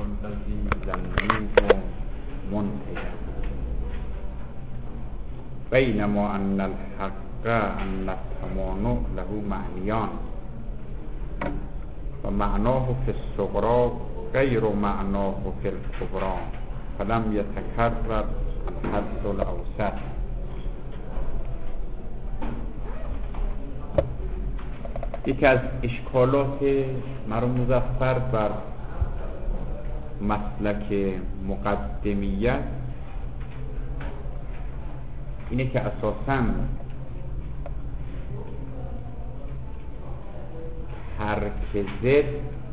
الذی ظنوه منتجا بینما ان الحق ان التمانع له معنیان و معناه فی الصغرى غیر معناه فی الکبری فلم یتکرر الحد الاوسط. یکی از اشکالات مرحوم مظفر بر مسلک مقدمیت اینه که اساساً ترک ضد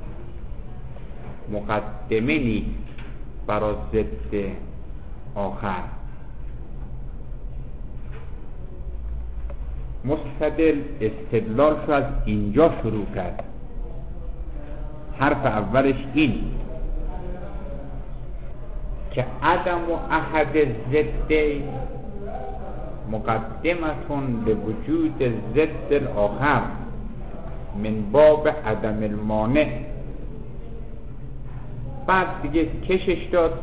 مقدمه نیست برای ضد آخر. مستدل استدلالش از اینجا شروع کرد. حرف اولش این که عدم و احد ضد مقدمتون به وجود ضد الاخر من باب عدم المانع. بعد دیگه کشش داد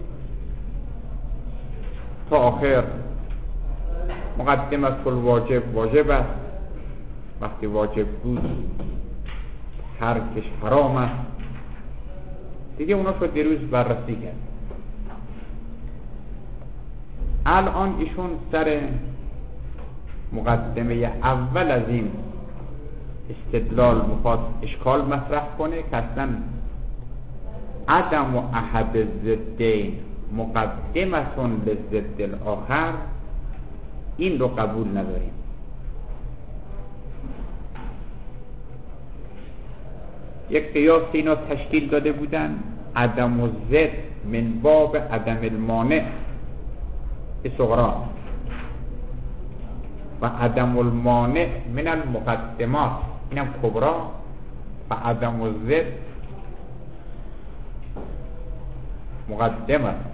تا آخر مقدمت الواجب واجب است، وقتی واجب بود ترکش حرام است. دیگه اونا شو دیروز بررسی کرد. الان ایشون سر مقدمه اول از این استدلال میخواد اشکال مطرح کنه که اصلا عدم و احد ضدین مقدمتون لضد الاخر این رو قبول نداریم. یک قیاس اینا تشکیل داده بودن عدم و ضد من باب عدم المانع صغرا و عدم المانع من المقدمات اینم کبرا و عدم و ضد مقدمه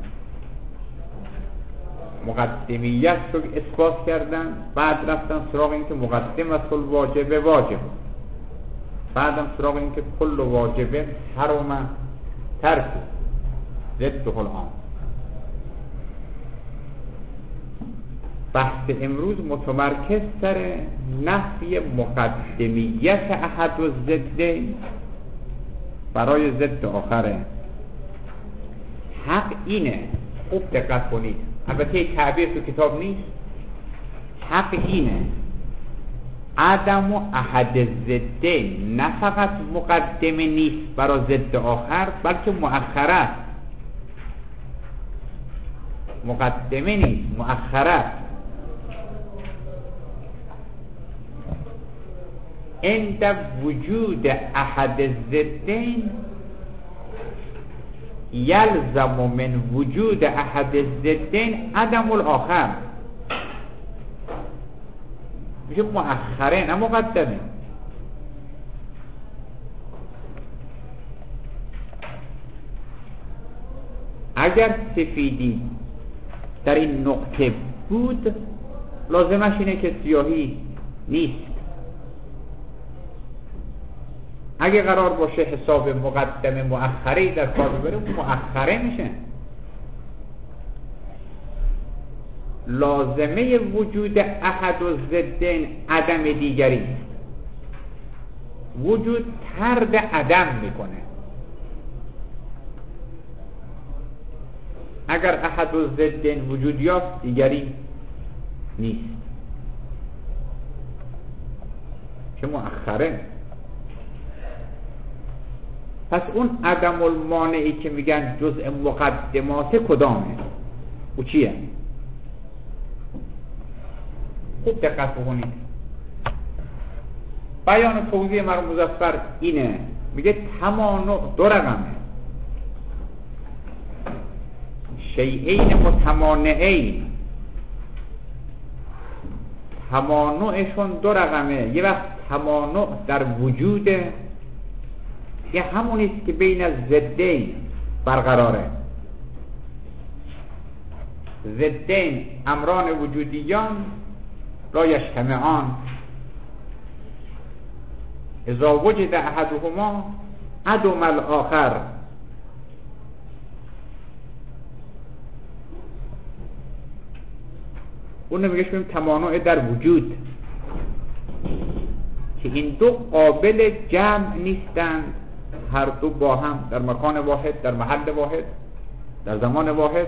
مقدمیت رو اثبات کردن. بعد رفتن سراغ این که مقدمت الواجب واجب، بعدم سراغ این که کل واجب حرم ترک ضد الان. بحث امروز متمرکز سر نفی مقدمیت احد و ضد برای ضد آخره. حق اینه، خوب دقت کنید، البته تعبیر تو کتاب نیست. حق اینه عدم و احد ضد نه فقط مقدمه نیست برای ضد آخر بلکه مؤخره است. مقدمه نیست، مؤخره است. عند وجود احد الضدین یلزم من وجود احد الضدین عدم الاخر. میشه مؤخره نه مقدمه. اگر سفیدی در این نقطه بود لازمش اینه که سیاهی نیست. اگه قرار باشه حساب مقدمه مؤخره در کار ببره مؤخره میشه. لازمه وجود احد و ضدین عدم دیگری، وجود طرد عدم میکنه. اگر احد و ضدین وجود یافت دیگری نیست، چه مؤخره. پس اون عدم المانعی که میگن جزء مقدمات کدامه؟ او چیه؟ خوب دقت بکنید. بیان توضیح مرحوم مظفر اینه، میگه تمانع دو رقمه، شیئین متمانعین. تمانعشون دو رقمه. یه وقت تمانع در وجوده، یه همونیست که بین از ضدین برقراره. ضدین امران وجودیان لا یجتمعان، اذا وجد احدهما عدم الاخر. اون میگه شما تمانع در وجود، که این دو قابل جمع نیستند، هر دو با هم در مکان واحد، در محل واحد، در زمان واحد،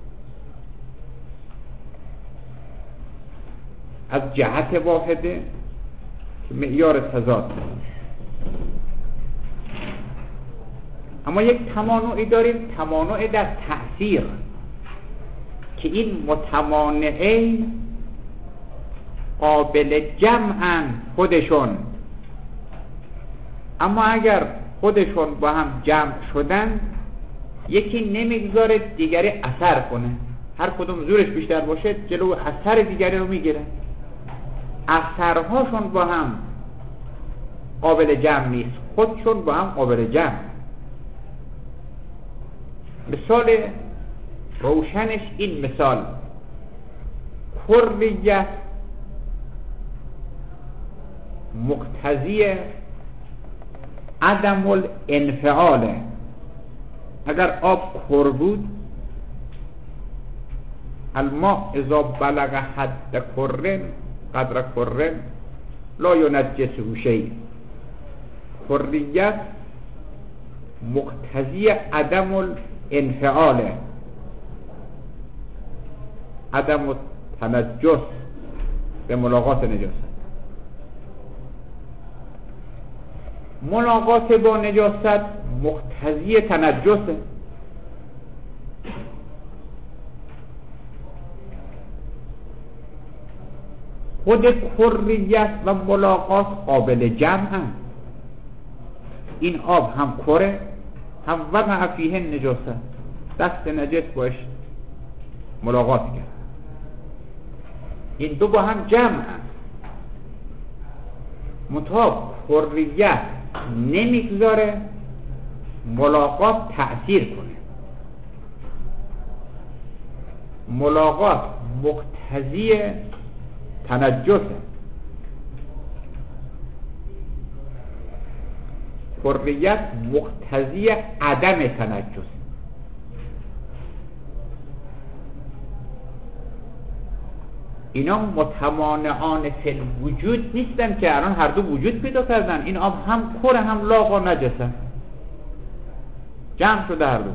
از جهت واحده که معیار تضاد. اما یک تمانعی داریم، تمانع در تأثیر، که این متمانعین قابل جمعن خودشون، اما اگر خودشون با هم جمع شدن یکی نمیگذاره دیگری اثر کنه، هر کدوم زورش بیشتر باشه جلو اثر دیگری رو میگیره، اثرهاشون با هم قابل جمع نیست، خودشون با هم قابل جمع. مثال روشنش این مثال کریت مقتضی عدم الانفعاله. اگر آب کر بود، الماء اذا بلغ حد کرن قدر کرن لا ینجسه شیء. کریت مقتضی عدم الانفعاله، عدم تنجس به ملاقات نجاست. ملاقات با نجاست مقتضی تنجسه. خود کریت و ملاقات قابل جمع هم. این آب هم کره هم وقع فیه نجاست، دست نجس باش ملاقات کرد، این دو با هم جمع هم. منتها کریت نمیگذاره ملاقات تأثیر کنه. ملاقات مقتضی تنجسه، کریت مقتضی عدم تنجس. اینا متمانعان فی الوجود نیستن که الان هر دو وجود پیدا کردن. این آب هم کره هم لاغ و نجسه، جمع شده هر دو.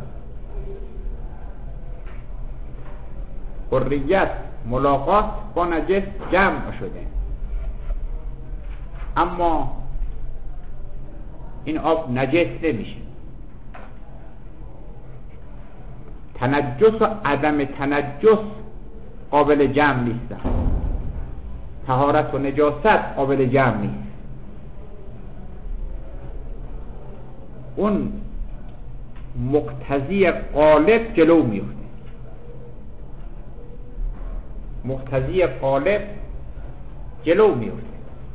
کریت ملاقات با نجس جمع شده، اما این آب نجس نمیشه. تنجس و عدم تنجس قابل جمع نیستن. طهارت و نجاست قابل جمع نیست. اون مقتضی غالب جلو میفته. مقتضی غالب جلو میفته.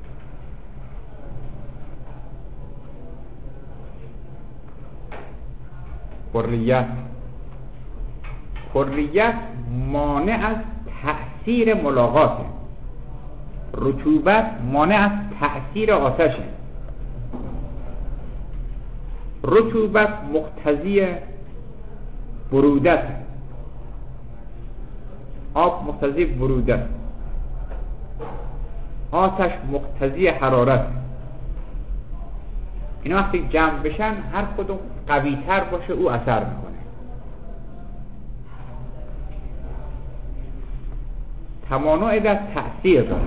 کریت مانع از تأثیر ملاقاته. رطوبت مانع از تأثیر آتشه. رطوبت مقتضی برودت، آب مقتضی برودت، آتش مقتضی حرارت. اینا وقتی جمع بشن هر کدوم قوی تر باشه او اثر میکنه. تمانع در تأثیر داره.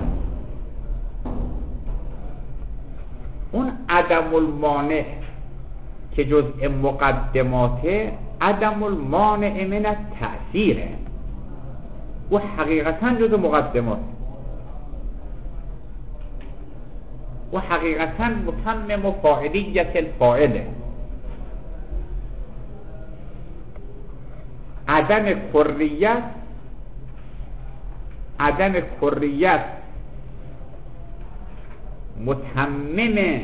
اون عدم المانع که جزء مقدماته، عدم المانع من التأثیره، و حقیقتا جزء مقدمات و حقیقتا متمم فاعلیت الفاعله. عدم کریت متمم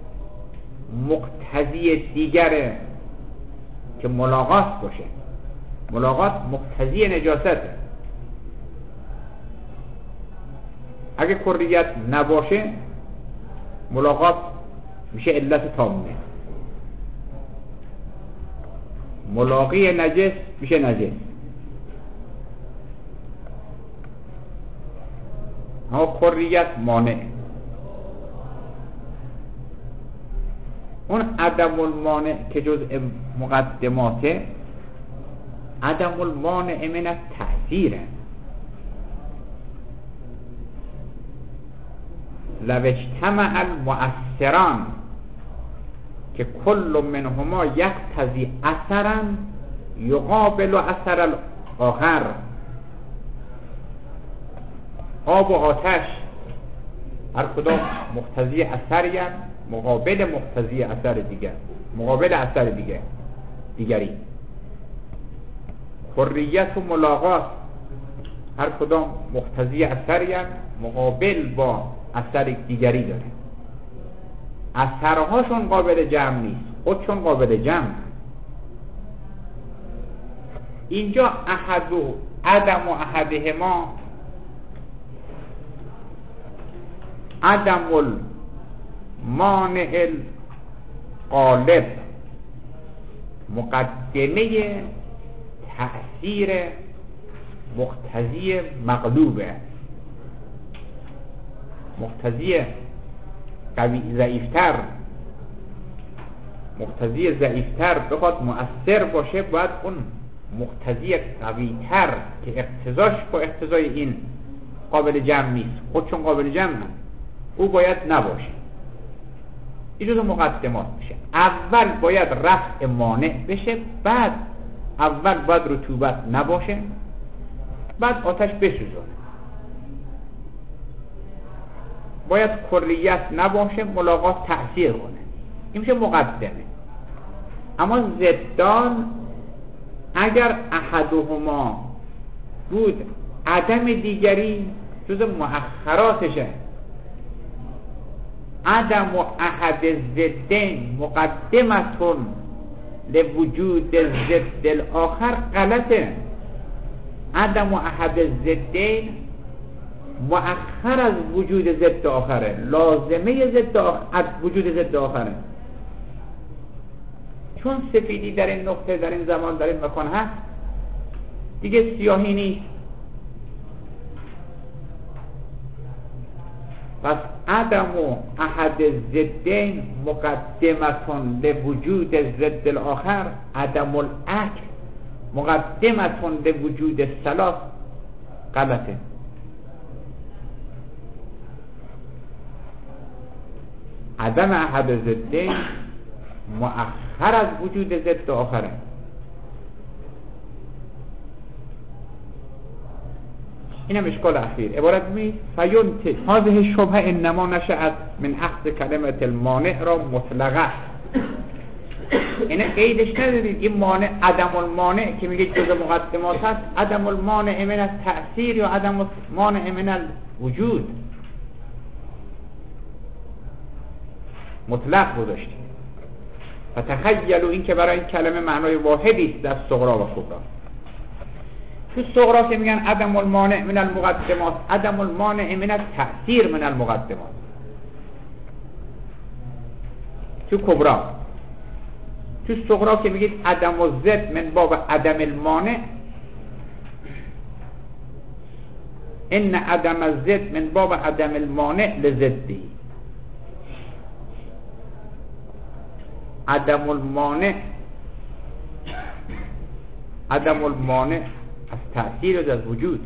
مقتضی دیگره که ملاقات باشه. ملاقات مقتضی نجاسته. اگه کریت نباشه ملاقات میشه علت تامه. ملاقی نجس میشه نجس. اما کلیت مانع. اون عدم المانع که جزء مقدماته، عدم المانع من التأثیره. لو اجتمع المؤثران که کل منهما یقتضی اثرا یقابل اثر الاخر. آب و آتش هر کدام مقتضی اثری مقابل مقتضی اثر دیگر، مقابل اثر دیگری. حریت و ملاقات هر کدام مقتضی اثری مقابل با اثر دیگری داره. اثرهاشون قابل جمع نیست، خودشون قابل جمع. اینجا احد و عدم و احدهما، عدم المانع الغالب مقدمه تأثیر مقتضی مغلوبه. مقتضی قوی ضعیفتر، مقتضی ضعیفتر بخواد مؤثر باشه، باید اون مقتضی قویتر که اقتضاش با اقتضای این قابل جمع نیست، خودشون قابل جمع هم، او باید نباشه. این جزو مقدمات میشه. اول باید رفع مانع بشه، بعد اول باید رطوبت نباشه، بعد آتش بسوزونه. باید کلیت نباشه، ملاقات تأثیر کنه. این میشه مقدمه. اما ضدان اگر احدهما بود، عدم دیگری جز مؤخراتشه. عدم و احد ضدین مقدمتون لوجود ضد الاخر غلطه. عدم و احد ضدین مؤخر از وجود ضد آخره، لازمه وجود ضد آخره. چون سفیدی در این نقطه، در این زمان، در این مکان هست، دیگه سیاهی نیست. پس عدم و احد ضدین مقدمتون لوجود ضد الاخر، عدم الاکل مقدمتون لوجود الثلاث غلطه. عدم احد ضدین مؤخر از وجود ضد آخره. اینم اشکال اخیر. عبارت می فینت هذه شبهه انما نشأت من اخذ کلمه المانع را مطلقه. اینه قیدش ندارید. این مانع، عدم المانع که میگه جزء مقدمات هست، عدم المانع من التأثیر یا عدم المانع من الوجود مطلق گذاشتید. و تخیلوا این که برای این کلمه معنای واحدی است در صغرا و کبرا. تو صغرا که میگن عدم المانع من المقدمات، عدم المانع من التأثیر من المقدمات. تو کبرا، تو صغرا که میگید عدم الضد من باب عدم المانع، ان عدم الضد من باب عدم المانع لضدی. عدم المانع، عدم المانع از تأثیر از وجود،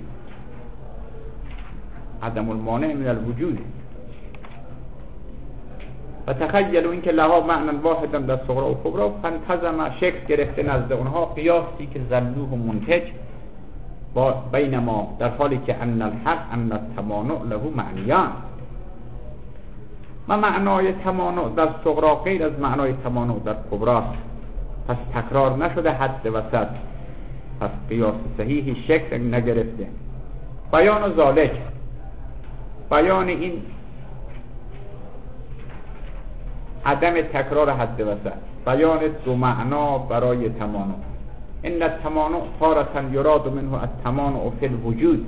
عدم المانع من الوجود. و تخیلوا این که لها معنی واحدا در صغرا و کبرا، فانتظم شکل گرفته نزد اونها قیاسی که ظنوه منتج با بینما، در حالی که ان الحق ان التمانع له معنیان. و معنای تمانع در صغرا غیر از معنای تمانع در کبراست، پس تکرار نشده حد وسط، پس قیاس صحیحی شکل نگرفته. بیان ذالک، بیان این عدم تکرار حد وسط، بیان دو معنا برای تمانع. ان التمانع تارة یراد منه التمانع فی الوجود،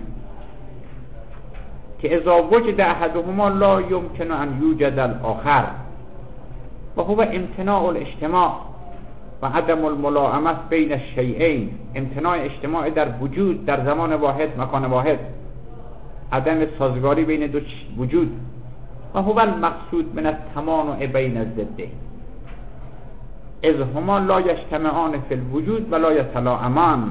که اذا وجد احدهما لا يمكن ان یوجد الاخر، و هو امتناع الاجتماع و عدم الملائمه بین الشیئین. امتناع اجتماع در وجود در زمان واحد مکان واحد، عدم سازگاری بین دو وجود. و هو المقصود من التمانع بین الضدین اذ هما لا یجتمعان فی الوجود و لا یتلاعمان.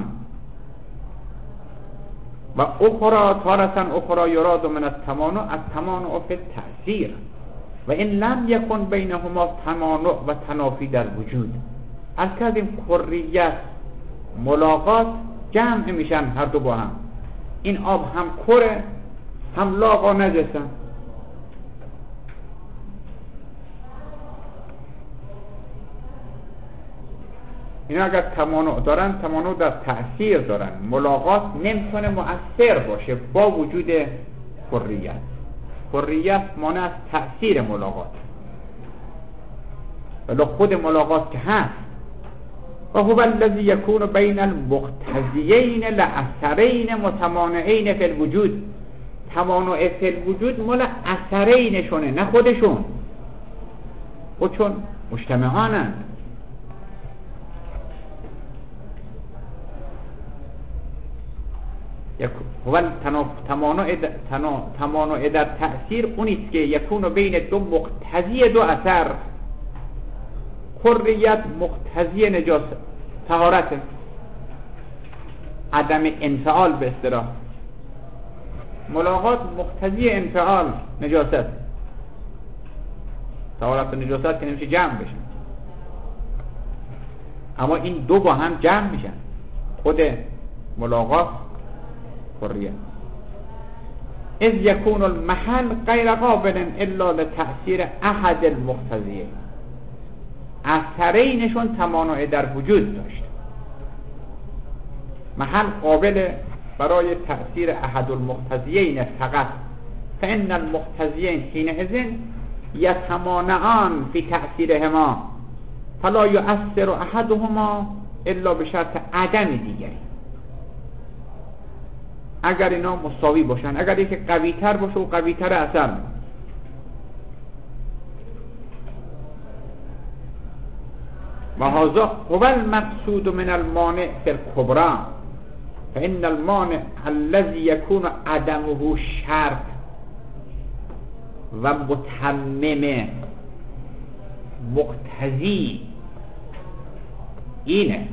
و اخرى تارة اخرى یراد من التمانع فی التأثیر و این لم یکن بینهما تمانع و تنافی در وجود. از کردیم کریت ملاقات جمع میشن هر دو با هم. این آب هم کره هم لاغا نجسن. اینا اگر تمانع دارن، تمانع در تأثیر دارن. ملاقات نمیتونه مؤثر باشه با وجود کریت. کریت مانع از تأثیر ملاقات، ولی خود ملاقات که هست. و هو الذی یکون بین المقتضیین لاثرین متمانعین فی الوجود. تمانع فی الوجود مال اثرینشونه نه خودشون، خودشون مجتمعانند. هو تمانع در تأثیر اونیست که یکون بین دو مقتضی دو اثر. کریت مقتضی نجاست، طهارت، عدم انفعال به اصطلاح. ملاقات مقتضی انفعال، نجاست. طهارت و نجاست که نمیشه جمع بشن، اما این دو با هم جمع میشن. خود ملاقات کریت. اذ یکون المحل غیر قابل الا لتأثیر احد المقتضیین. اثرینشون تمانع در وجود داشت. محل قابل برای تأثیر احد المقتضیین فقط. فإن المقتضیین حینئذ یتمانعان فی تأثیرهما فلا یؤثر احدهما الا بشرط عدم دیگری. اگر اینا مساوی باشن، اگر یکی قوی تر باشه و قوی تر اثر میکنه. و هذا هو المقصود من المانع فی الکبری فإن المانع الذي يكون عدمه شرط و متمم مقتضی اینه.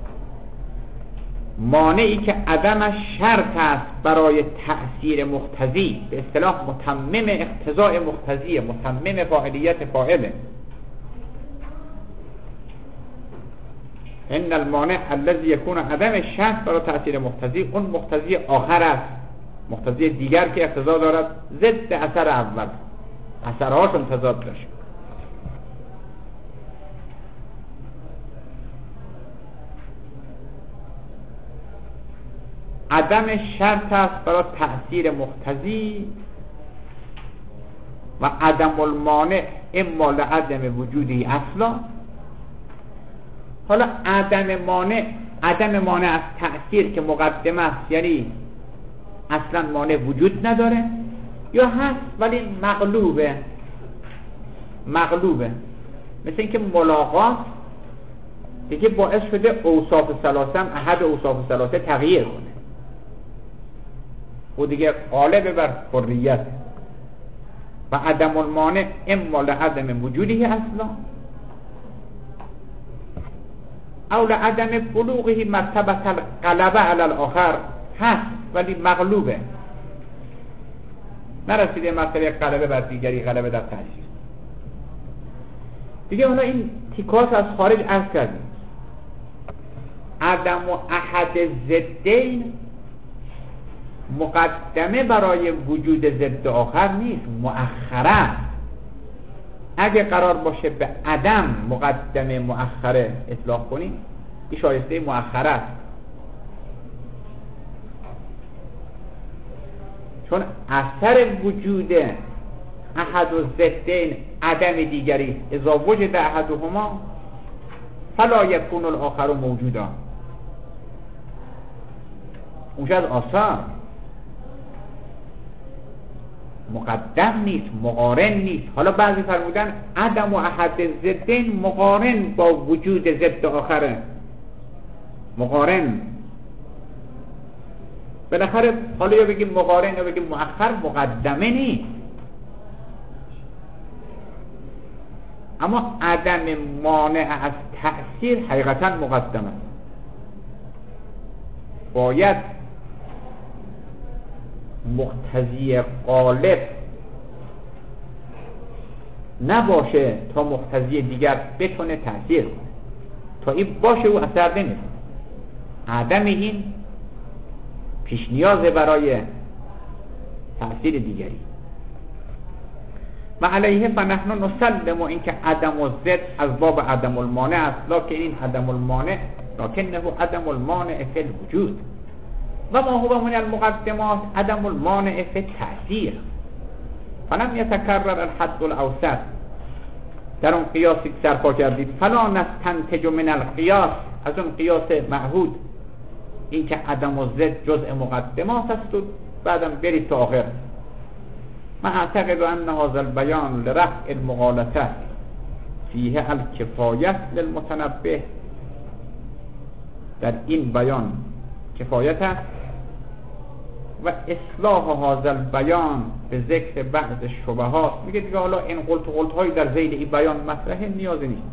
مانعی که عدمش شرط است برای تأثیر مقتضی، به اصطلاح متمم اقتضاء مقتضی، متمم فاعلیت فاعله. ان المانع الذي يكون عدم شرط برای تأثیر مقتضی، اون مقتضی آخر است، مقتضی دیگر که اقتضا دارد ضد اثر اول، اثرهاشون تضاد داشت. عدم شرط است برای تأثیر مقتضی و عدم المانع اما لعدم وجودی اصلا. حالا عدم مانع از تأثیر که مقدمه است، یعنی اصلا مانع وجود نداره، یا هست ولی مغلوبه. مثل اینکه ملاقات دیگه باعث شده اوصاف ثلاثه هم احد اوصاف ثلاثه تغییر کنه و دیگه غالب بر کریت. و عدم المانع اما لعدم وجودی اصلا او لعدم بلوغه مرتبه الغلبه علی الاخر. هست ولی مغلوبه، نرسیده مرتبه غلبه بر دیگری، غلبه در تأثیر. دیگه حالا این تیکاس از خارج عرض کردیم. عدم و احد ضدین مقدمه برای وجود ضد آخر نیست، مؤخره. اگه قرار باشه به عدم مقدمه مؤخره اطلاق کنیم، این شایسته مؤخره است، چون اثر وجود احد و ضدین عدم دیگری. اذا وجد احدهما فلا یکون الاخر موجودا. اونجا از آثار مقدم نیست، مقارن نیست. حالا بعضی فرمودن عدم و احد ضدین مقارن با وجود ضد آخره، مقارن بالاخره حالا یا بگیم مقارن یا بگیم مؤخر، مقدمه نیست. اما عدم مانع از تأثیر حقیقتا مقدمه. باید مقتضی غالب نباشه تا مقتضی دیگر بتونه تأثیر کنه. تا این باشه او اثر نمیکنه. عدم این پیش نیازه برای تأثیر دیگری. و علیه فنحن نسلم، و این که عدم و ضد از باب عدم المانع است، لکن این عدم المانع لکنه عدم المانع فی الوجود و ما هو من المقدمات عدم المانع فی التأثیر. فلم یتکرر الحد الاوسط، در اون قیاسی که سرپا کردید، فلا نستنتج من القیاس، از اون قیاس معهود این که عدم و ضد جزء مقدمات است و بعدم برید تا آخر. من اعتقد ان هذا البیان لرفع المغالطه فیه الکفایت للمتنبه، در این بیان کفایت است و اصلاح هذا البیان به ذکر بعض شبهات. میگه دیگه حالا این قلت هایی در ذیل این بیان مطرحه نیازی نیست.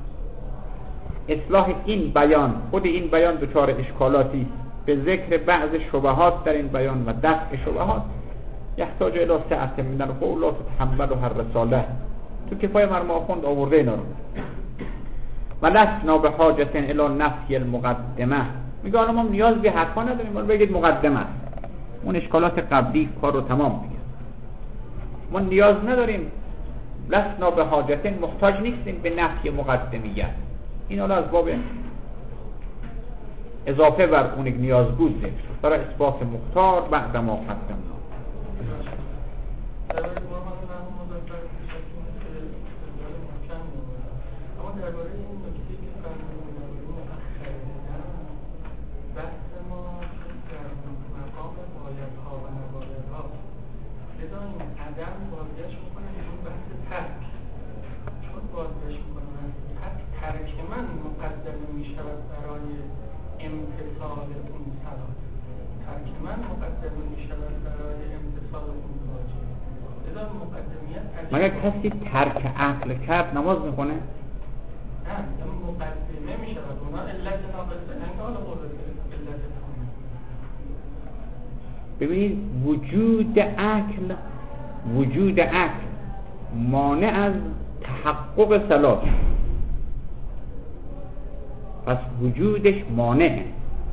اصلاح این بیان، خود این بیان دچار اشکالاتی، به ذکر بعض شبهات در این بیان و دفع شبهات، یحتاج الی سعة من القول لا تتحملها الرساله. تو کفایه مرموم آخوند آورده اینا رو. و لسنا به حاجت الی نفی المقدمه، میگه حالا ما نیاز به حرفا نداریم، ما بگید مقدمه است. اون اشکالات قبلی کار رو تمام میگه. ما نیاز نداریم، لسنا به حاجت، محتاج نیستیم به نفی مقدمیت. این حالا از باب اضافه بر اون نیاز بود ذکر برای اثبات مختار بعد ما قدمنا. مگر کسی ترک عقل کرد نماز میخونه؟ نه، مقدمه میشه و اونا علت ناقصه انگار علت. ببینید وجود عقل مانع از تحقق صلاح، پس وجودش مانعه.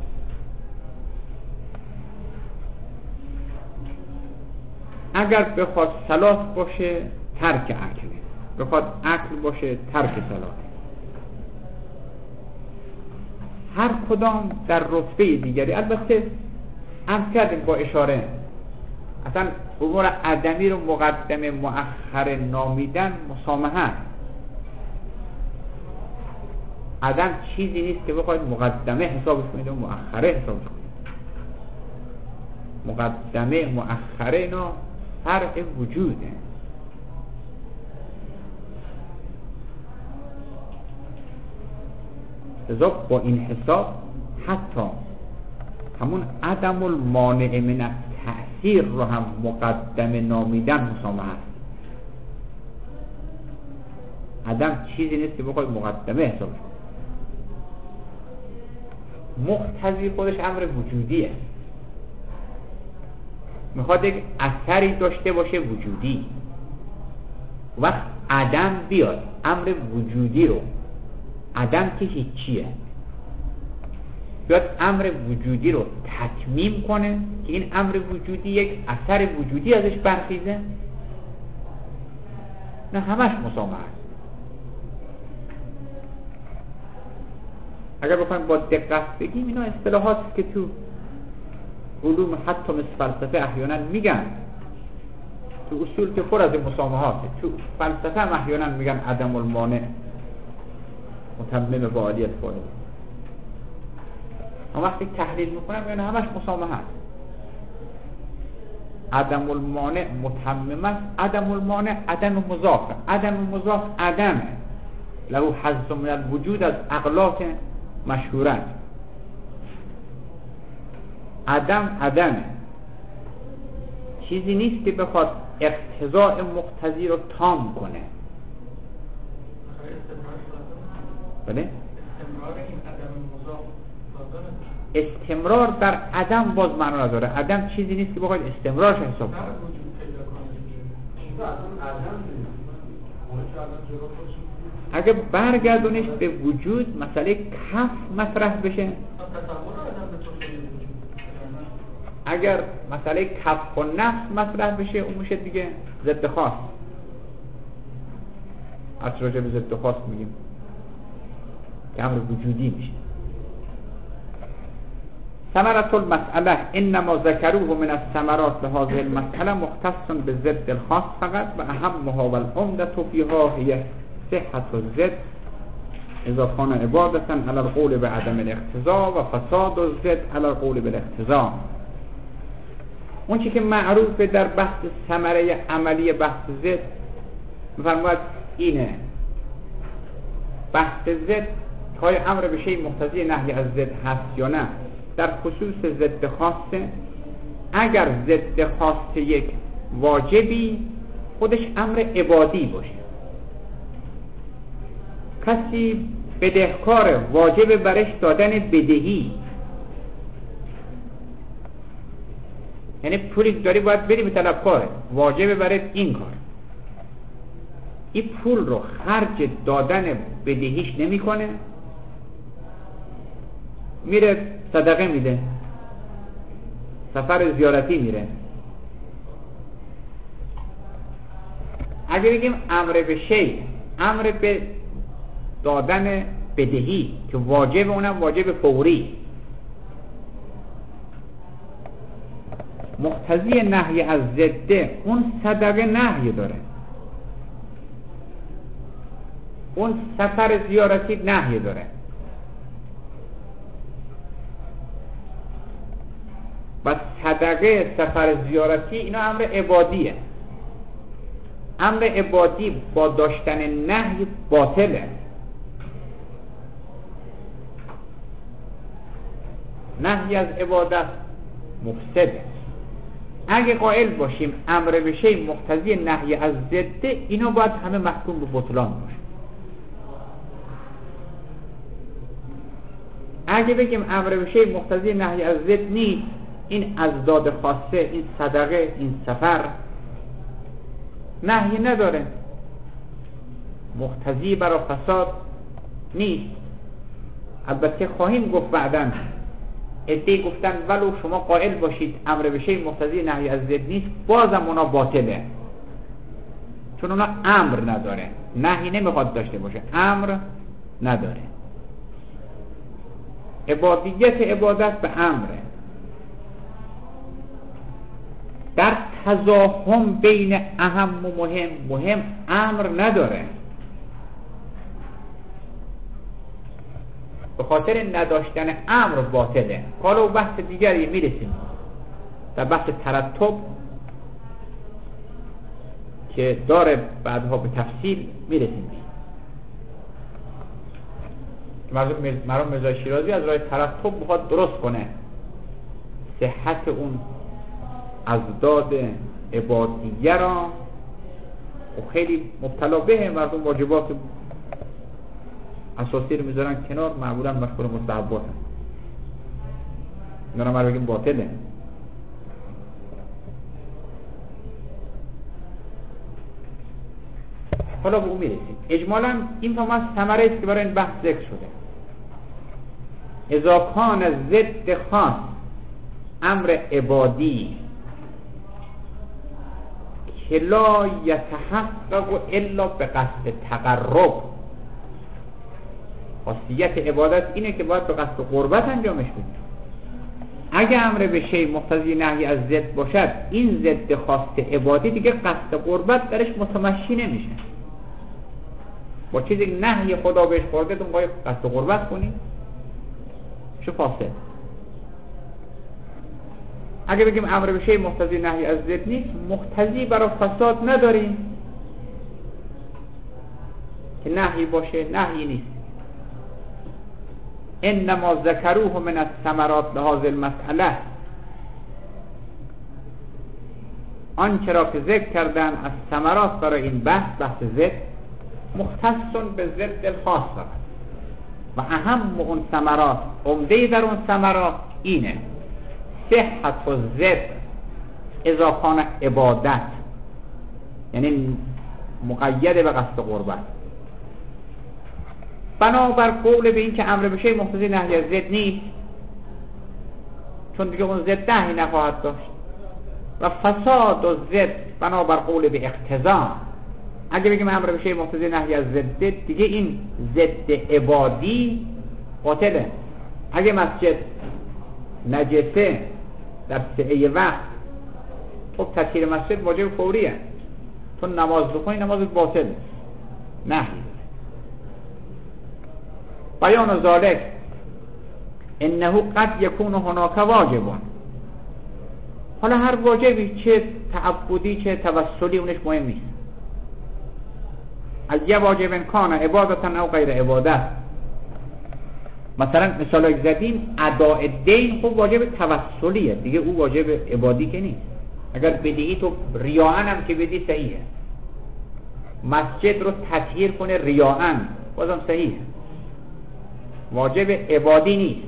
اگر بخواد صلاح باشه ترک عقله، بخواد عقل باشه ترک صلاح. هر کدام در رتبه دیگری. البته عرض کردیم با اشاره، اصلا امور عدمی رو مقدمه مؤخر نامیدن مسامحه. عدم چیزی نیست که بخواید مقدمه حسابش کنید و مؤخره حسابش کنید. مقدمه مؤخره اینا فرق وجوده. لذا با این حساب حتی همون عدم المانع من التأثیر رو هم مقدمه نامیدن مسامحه است. عدم چیزی نیست که بخواید مقدمه حسابش کنید. مقتضی خودش امر وجودیه، میخواد یک اثری داشته باشه وجودی. وقت عدم بیاد امر وجودی رو، عدم که هیچیه، بیاد امر وجودی رو تتمیم کنه که این امر وجودی یک اثر وجودی ازش برخیزه، نه همش مسامحه است. اگر بخوایم با دقت بگیم اینا اصطلاحاتی که تو علوم حتی مثل فلسفه احیانا میگن، تو اصول که پر از مسامحاته، تو فلسفه هم احیانا میگن عدم المانع متمم با عالیت فاعل. اما وقتی تحلیل میکنم یعنی همش مسامحه است. عدم المانع متمم است، عدم المانع عدم مضاف، عدم مضاف عدمه، له حظ من الوجود از اغلاط مشهورت. عدمه، چیزی نیست که بخواد اقتضاء مقتضی رو تام کنه. بله؟ استمرار در عدم باز معنا نداره. عدم چیزی نیست که بخواد استمرارش حساب کنه. اگه برگردونش به وجود، مسئله کف مطرح بشه، اگر مسئله کف و نفس مطرح بشه، اون میشه دیگه ضد خاص. از راجع به ضد خاص میگیم که امر وجودی میشه. ثمرة المسألة انما ذكروه من الثمرات لهذه المسألة مختص بالضد الخاص فقط و اهمها والعمدة فيها هي صحة الضد اذا كان عبادة على القول بعدم الاقتضاء و فساد الضد على القول بالاقتضاء. اون چی که معروفه در بحث ثمره عملی بحث ضد می‌فرماید اینه: بحث ضد که امر به شیء مقتضی نهی از ضد هست یا نه. در خصوص ضد خاصه، اگر ضد خاص یک واجبی خودش امر عبادی باشه، کسی بدهکار، واجب برش دادن بدهی، یعنی پولی داری باید بری به طلبکاره، واجب برای این کار، این پول رو خرج دادن بدهیش نمی کنه، میره صدقه میده، سفر زیارتی میره. اگه بگیم امر به شیء، امر به دادن بدهی که واجب، اونم واجب فوری، مقتضی نهی از ضد، اون صدقه نهی داره، اون سفر زیارتی نهی داره. و صدقه، سفر زیارتی، اینا امر عبادیه. امر عبادی با داشتن نهی باطله. نهی از عبادت مفسده. اگه قائل باشیم امر به شیء مقتضی نهی از ضد، اینا باید همه محکوم به بطلان باشه. اگه بگیم امر به شیء مقتضی نهی از ضد نیست، این ازداد خاصه، این صدقه، این سفر نهی نداره، مقتضی برای فساد نیست. البته خواهیم گفت بعداً، ادعی گفتن ولو شما قائل باشید امر به شیء مقتضی نهی از ضد نیست، بازم اونا باطله، چون اونا امر نداره، نهی نمیخواد داشته باشه، امر نداره. عبادیت عبادت به امره. در تزاحم بین اهم و مهم امر نداره، به خاطر نداشتن امر باطله. حالا و بحث دیگری میرسیم، در بحث ترتب که داره بعدها به تفصیل میرسیم. مرحوم میرزا شیرازی از راه ترتب بخواد درست کنه صحت اون ازداد عبادیه را، و خیلی مبتلا به مردم واجبات اساسی رو میذارن کنار، معمولا مشغول مستحبات هم، اینا رو بگیم باطله. حالا به اون میرسیم. اجمالا این فهم از ثمره است که برای این بحث ذکر شده. اذا کان ضد خاص امر عبادی که لا یتحقق الا به قصد تقرب، خاصیت عبادت اینه که باید به قصد قربت انجامش بدیم. اگه امر به شیء مقتضی نهی از ضد باشد، این ضد خاص عبادی دیگه قصد قربت درش متمشی نمیشه. با چیزی که نهی خدا بهش خورده تو باید قصد قربت کنی، چه فاسد. اگه بگیم امر به شیء مقتضی نهی از ضد نیست، مقتضی برای فساد نداریم که نهی باشه، نهی نیست. انما ذکروه من الثمرات لهذه المسأله، آنچه را که ذکر کردن از ثمرات برای این بحث زد مختص به ضد الخاص فقط و اهم اون ثمرات، عمده در اون ثمرات اینه صحت و ضد اذا کان عبادت، یعنی مقید به قصد قربت. بنابر قول به این که امر به شیء مقتضی نهی از ضد نیست، چون دیگه اون ضد نهی نخواهد داشت. و فساد و ضد بنابر قول به اقتضا، اگه بگیم امر به شیء مقتضی نهی از ضد، دیگه این ضد عبادی باطله. اگه مسجد نجسه در سعه وقت، خب تطهیر مسجد واجب فوریه، تو نماز بخونی نماز باطل نهی. بیان ذالک انه قد یکون هناک واجبون. حالا هر واجبی چه تعبدی چه توسلی اونش مهم نیست. اگه واجب کان عبادتا او غیر عبادت، مثلا مثال زدیم اداء دین، خب واجب توسلیه دیگه، او واجب عبادی که نیست. اگر بدهی تو ریاءن هم که بدی صحیحه، مسجد رو تطهیر کنه ریاءن بازم صحیحه، واجب عبادی نیست.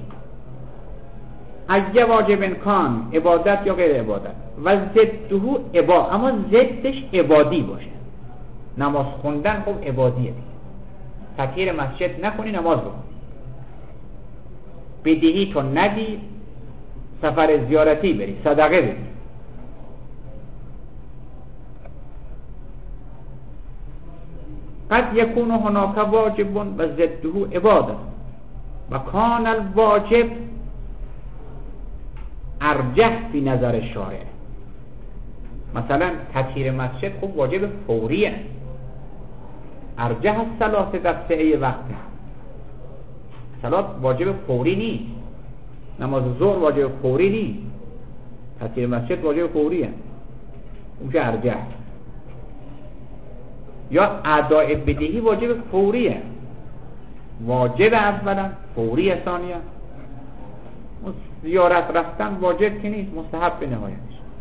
اگه واجب کان عبادت یا غیر عبادت و ضده عبادت، اما ضدش عبادی باشه. نماز خوندن خب عبادیه دیگه، تطهیر مسجد نکنی نماز بخون، بدهی تو ندی سفر زیارتی بری صدقه بدی. قد یکون هناک واجب و ضده عبادت و کان الواجب ارجح فی نظر شارع. مثلا تطهیر مسجد خب واجب فوریه، ارجح الصلاة در سعه وقت. صلات واجب فوری نیست، نماز ظهر واجب فوری نیست، تطهیر مسجد واجب فوریه، اون که ارجح. یا اداء بدهی واجب فوریه، واجب اولا فوری ثانیه. زیارت رفتن واجب که نیست، مستحب به نهایتش.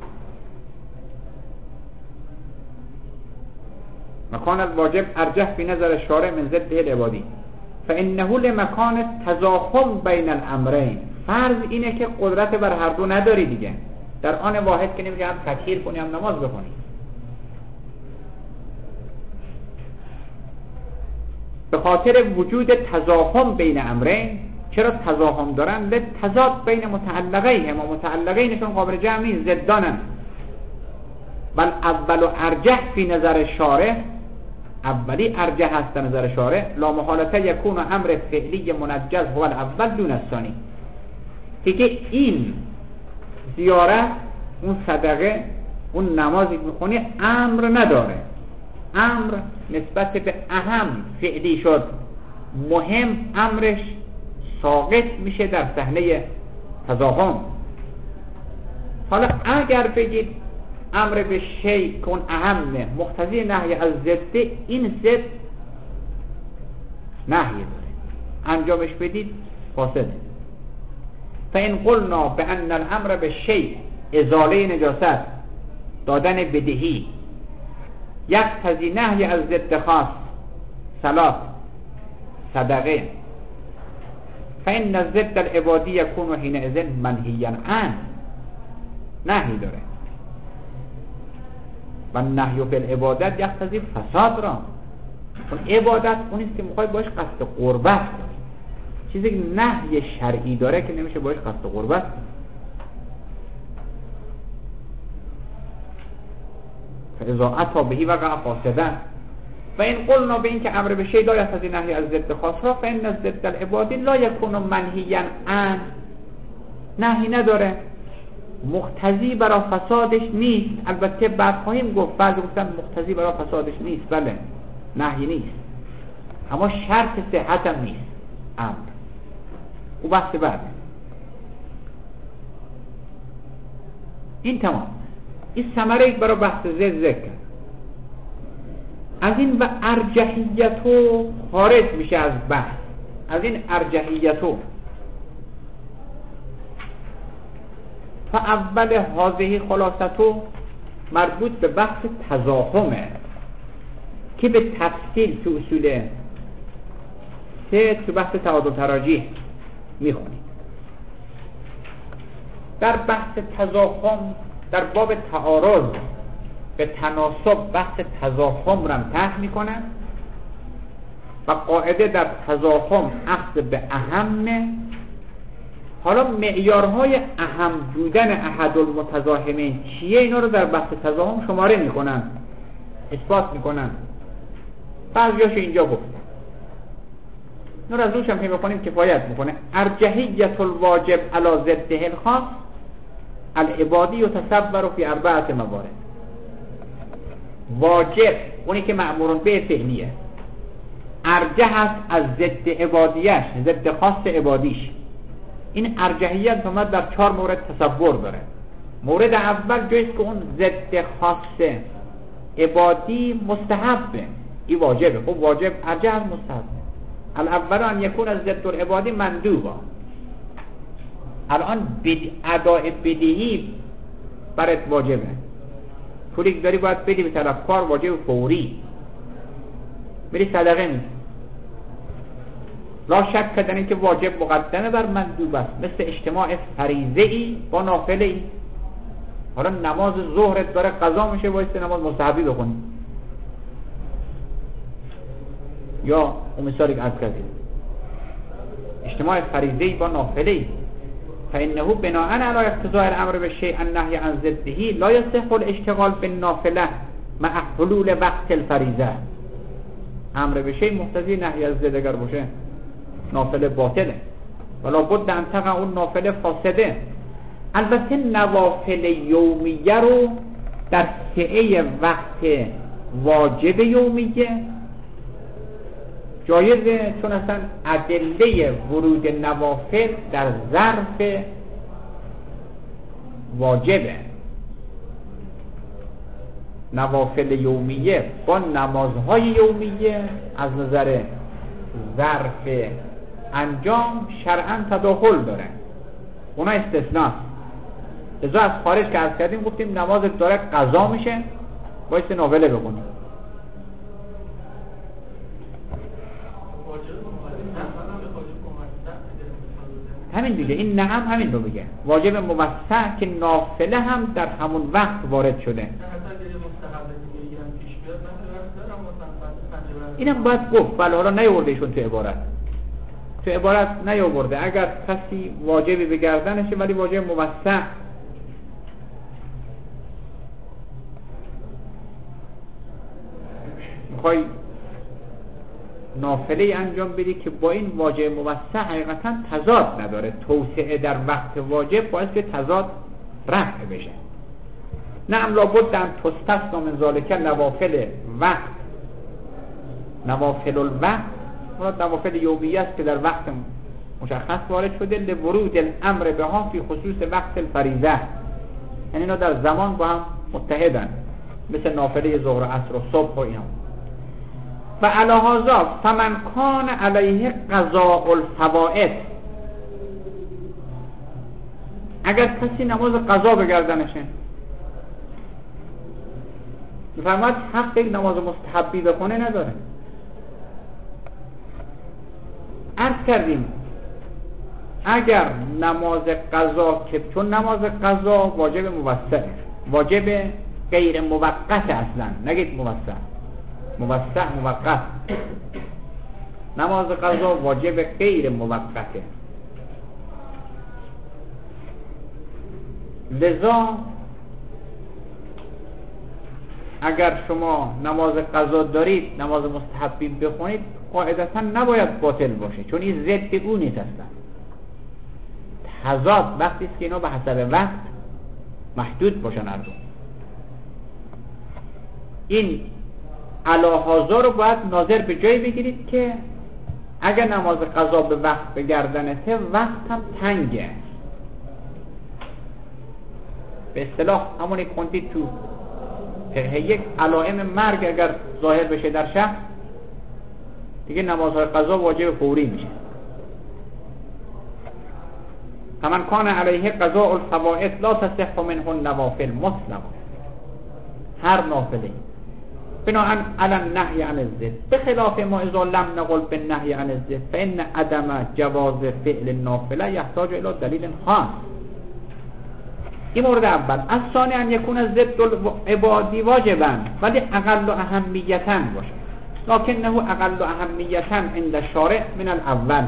مکان الواجب ارجح فی نظر شارع من ضده العبادی فانه لمکان تضاخم بین الامرین. فرض اینه که قدرت بر هر دو نداری دیگه، در آن واحد که نمیگه هم تطهیر کنی هم نماز بخونی. به خاطر وجود تضاخم بین امرین. چرا تضاخم دارن؟ لتضاد بین متعلقین، ما متعلقینشون قابل جمع نیست، ضدانن. بل اول و ارجح فی نظر شارع، اولی ارجح هست نظر شارع. لا محالته یکون امر فعلی منجز هو الاول دون الثانی. دیگه این زیارت، اون صدقه، اون نمازی که میخونی امر نداره. امر نسبت به اهم فعلی شد، مهم امرش ساقط میشه در صحنه تضاخم. حالا اگر بگید امر به شیء کن اهمه مقتضی نهی از ضد، این ضد نهی داره، انجامش بدید فاسده. فان قلنا بان الامر به شیء ازاله نجاست، دادن بدهی، یقتضی نهی از ضد خاص، صلات، صدقه، فان الضد العبادی یکون حینئذ منهیا عنه. نهی داره و نهی فی العبادت یقتضی فساد را. اون عبادت اونیست که میخوای باش قصد قربت کنی، چیزی که نهی شرعی داره که نمیشه باش قصد قربت. فاذا اتی بهی وقع فاسدا. و این قلنا به این که امر به شیء لا یقتضی نهی از ضد خاص را، فان الضد العبادی لا یکون منهیا عنه. نهی نداره، مقتضی برای فسادش نیست. البته بعد خواهیم گفت، بعضی گفتن مقتضی برای فسادش نیست، بله نهی نیست، اما شرط صحت هم نیست امر. او بحث بعد. این تمام. این ثمره برای بحث ذکر. از این و ارجحیتو خارج میشه از بحث. از این ارجحیتو فاول هذه خلاصتو مربوط به بحث تزاحمه که به تفصیل تو اصول 3 تو بحث تعادل تراجیح میخونید. در بحث تزاحم در باب تعارض به تناسب بحث تزاحم رو هم طرح میکنن و قاعده در تزاحم اخذ به اهمه. حالا معیارهای اهم بودن احد المتزاحمین چیه؟ اینا رو در بحث تزاحم شماره میکنن، اثبات میکنن، بعضیاشو اینجا گفتن. اینا رو از روش هم که بخونیم کفایت میکنه. ارجحیت الواجب علی ضده الخاص العبادی یتصور فی 4 موارد. واجب اونی که مأمور به فعلیه ارجح است از ضد عبادیش، ضد خاص عبادیش. این ارجحیت اومد در 4 مورد تصور داره. مورد اول جایست که اون ضد خاص عبادی مستحبه، این واجبه. خب واجب ارجح از مستحبه. الاول ان یکون از ضد العبادی مندوبا. الان اداء بدهی برات واجبه، پولی که داری باید بدی به طرفکار، واجب فوری. بری صدقه میدی، لا شک کردن این که واجب مقدمه بر مندوب است، مثل اجتماع فریضه ای با نافله ای. حالا نماز ظهرت داره قضا میشه، باید نماز مستحبی بخونی، یا اون مثالی که عرض کردیم اجتماع فریضه ای با نافله ای. فانه بناء علی اقتضاء الامر بالشیء النهی عن ضده لا یصح الاشتغال بالنافله مع حلول وقت الفریضه. امر به شیء مقتضی نهی از ضد اگر باشه نافله باطله، ولا بد ان تقع اون نافله فاسده. البته نوافل یومیه رو در سعه وقت واجب یومیه جایزه، چون اصلا ادله ورود نوافل در ظرف واجبه. نوافل یومیه با نمازهای یومیه از نظر ظرف انجام شرعاً تداخل داره، اونا استثناست. لذا از خارج که عرض کردیم گفتیم نمازت داره قضا میشه، باید نافله بخونی. همین دیگه، این نعم همین رو میگه، واجب موسع که نافله هم در همون وقت وارد شده. اینم باید گفت، بله حالا نیورده ایشون تو عبارت نیورده. اگر کسی واجبی به گردنشه ولی واجب موسع، میخوای نافله انجام بدی که با این واجب موسع حقیقتا تضاد نداره، توسعه در وقت واجب باعث که تضاد رفع بشه. نعم لابد ان تستثنا من ذلک نوافل وقت. نوافل الوقت نوافل یومیه است که در وقت مشخص وارد شده، لورود الامر بها فی خصوص وقت الفریضه، یعنی اینا در زمان با هم متحدن، مثل نافله ظهر و عصر و صبح و اینا. و علی هذا فمن کان علیه قضاء الفوائد، اگر کسی نماز قضا به گردنشه، میفرماید حق یک نماز مستحبی بخونه نداره. عرض کردیم اگر نماز قضا، که چون نماز قضا واجب موسعه، واجب غیر موقت اصلا، نگید موسع موقت. نماز قضا واجب غیر موقته. لذا اگر شما نماز قضا دارید نماز مستحبی بخونید قاعدتا نباید باطل باشه، چون این ضد اون نیست اصلا. تضاد وقتی است که اینا به حسب وقت محدود باشن هر دو. این علاهازا رو باید ناظر به جایی بگیرید که اگر نماز قضا به وقت به گردنته، وقت هم تنگه. به اصطلاح همونی کنید تو یک علائم مرگ اگر ظاهر بشه در شخص، دیگه نمازهای قضا واجب فوری میشه. فمن کان علیه قضاء الفوائد لا تصح منه النوافل مطلقا. هر نافله بناء على النهی عن الضد بخلاف ما اذا لم نقل بالنهی عن الضد فإن عدم جواز فعل النافله يحتاج الى دلیل خاص. این مورد اول. الثانی ان یکون ضد العبادی واجبا ولی اقل اهمیتا باشد لکنه اقل اهمیتا عند الشارع من الاول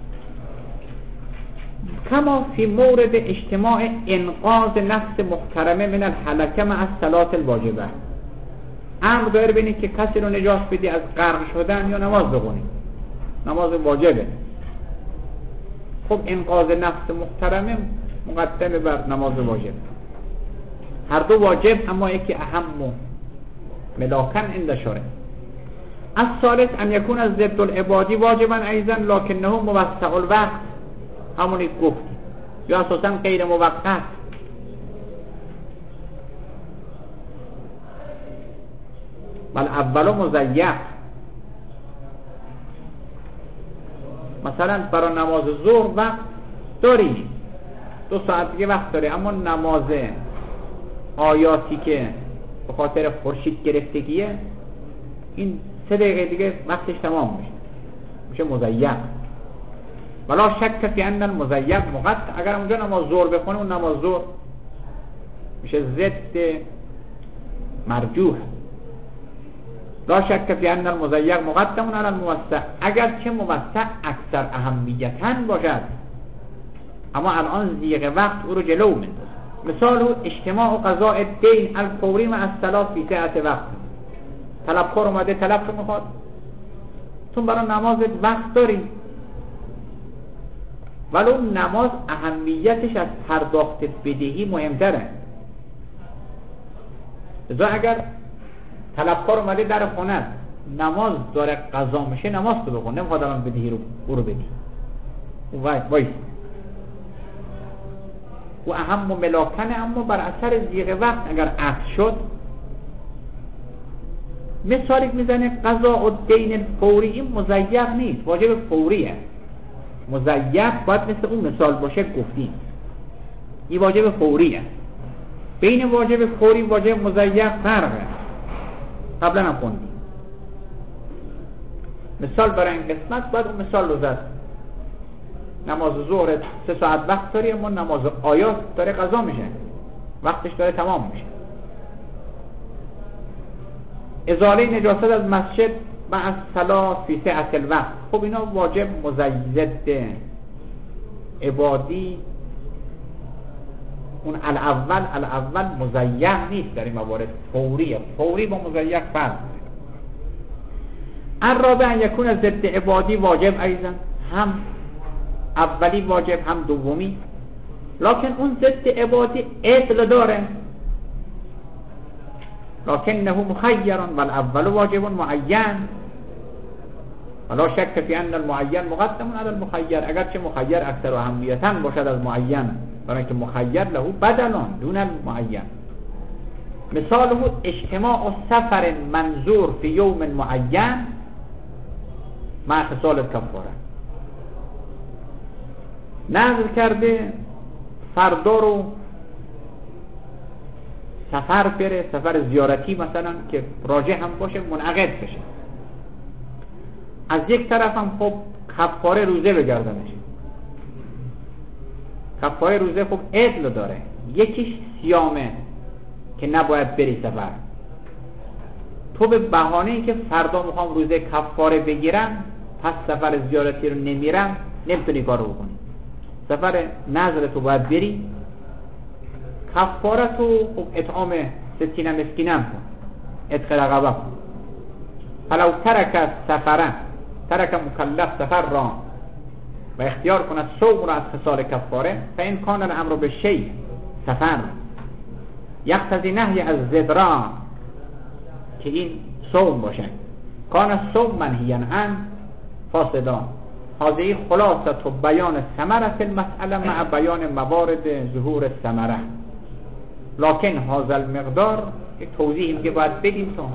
کما فی مورد اجتماع انقاذ نفس محترمه من الهلکه مع الصلاة الواجبه. امر داره ببینید که کسی رو نجات بدی از غرق شدن یا نماز بخونی، نماز واجبه. خب انقاذ نفس محترمه مقدم بر نماز واجب، هر دو واجب اما یکی اهم و ملاکن عند شارع. الثالث ان یکون از ضد العبادی واجبا ایضا لکنه موسع الوقت، همونی گفت یا اساسا غیر موقت. بل اولو مضیق، مثلا برای نماز ظهر وقت داری 2 ساعت دیگه وقت داری، اما نماز آیاتی که به خاطر خورشید گرفتگیه این 3 دقیقه دیگه وقتش تمام میشه مضیق. ولا شک فی ان المضیق مقطع. اگر اونجا نماز ظهر بخونه اون نماز ظهر میشه ضد مرجوح. لا شک فی ان المضیق مقدم علی الموسع، اگر که موسع اکثر اهمیتاً باشد اما الان ضیق وقت او رو جلو میندازه. مثال اجتماع قضاء الدین الفوری مع الصلاة فی ساعت وقت. طلبکار اومده طلب رو میخواد، تو برای نماز وقت داری ولو نماز اهمیتش از پرداخت بدهی مهمتره. لذا اگر طلبکار اومده در خونه نماز داره قضا میشه نماز تو بخون، نمیخواد الان بدهی رو برو بدی وایس و اهم و ملاکنه. اما بر اثر ضیق وقت اگر عقد شد، مثالی میزنه قضاء الدین فوری، این مضیق نیست، واجب فوریه. مضیق باید مثل اون مثال باشه گفتیم، این واجب فوریه. بین واجب فوری و واجب مضیق فرقه، قبلا هم خوندیم. مثال برای این قسمت باید اون مثال رو زد. نماز ظهر 3 ساعت وقت داری اما نماز آیات داره قضا میشه، وقتش داره تمام میشه. ازاله نجاست از مسجد مع الصلاة فی سعة الوقت، خب اینا واجب مزید عبادی، اون الاول مزیق نیست در این موارد، فوریه. فوری با مزیق فرق. الرابع ان یکون ضد عبادی واجب ایضا، هم اولی واجب هم دومی، لکن اون ضد عبادی عدل داره، لکنه مخیر والاول واجب معین ولا شک فی ان المعین مقدم علی المخیر. اگرچه مخیر اکثر اهمیتا باشد از معین، برای که مخیر له بدلان دون المعین. مثاله اجتماع سفر منظور فی یوم معین مع خصال الکفاره. نظر کرده فردا رو سفر بره، سفر زیارتی مثلا که راجع هم باشه منعقد بشه، از یک طرف هم خب کفاره روزه بگردنش. کفاره روزه خب عدل داره، یکیش صیامه که نباید بری سفر، تو به بهانه ای که فردا میخوام روزه کفاره بگیرم پس سفر زیارتی رو نمیرم، نمیتونی کار رو بکنی. سفر نظر تو باید بری، کفاره تو خب اطعام 60 مسکینم کن، اتق رقبه کن. فلو ترک سفرن، ترک مکلف سفر را و اختیار کند صوم را از خصال کفاره، فإن کان الامر بالشیء سفر یقتضی نهی از زدرا، که این صوم باشه، کان صوم منهیا عنه فاسدا. هذه خلاصه بیان ثمره المسأله مع بیان موارد ظهور الثمره. لکن هذا المقدار یک توضیحی که باید بدیم تو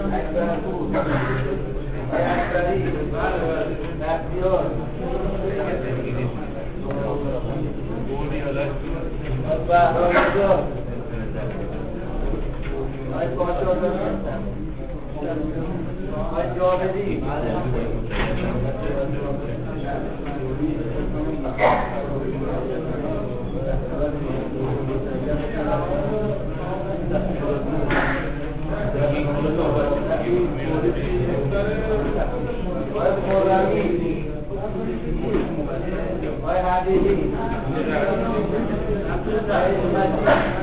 I